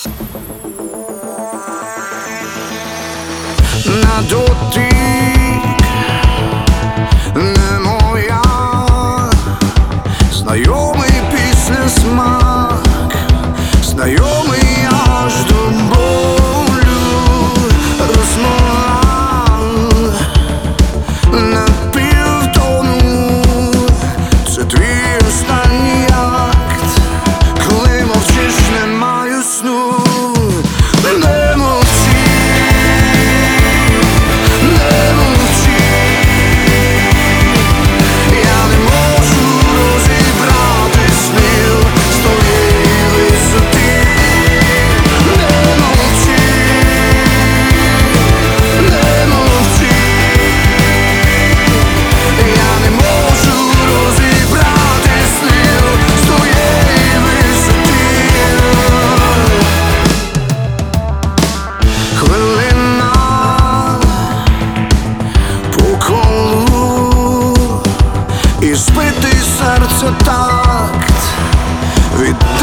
На дотик не моя, знайомий після смак, знайомий аж до болю, розмов на півтону. Це твій останній акт, коли мовчиш, не маю сну. Не мовчи, не мовчи, я не можу розібрати слів з твоєї висоти. Не мовчи, не мовчи, я не можу розібрати слів з твоєї висоти. Хвилина по колу і збитий серця такт від